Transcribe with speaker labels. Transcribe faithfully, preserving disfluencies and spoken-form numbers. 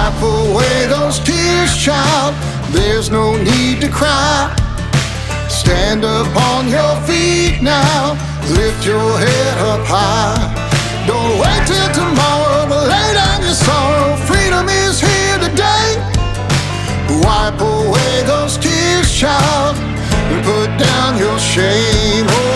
Speaker 1: Wipe away those tears, child, there's no need to cry. Stand up on your feet now, lift your head up high. Don't wait till tomorrow to lay down your sorrow. Freedom is here today. Wipe away those tears, child, and put down your shame.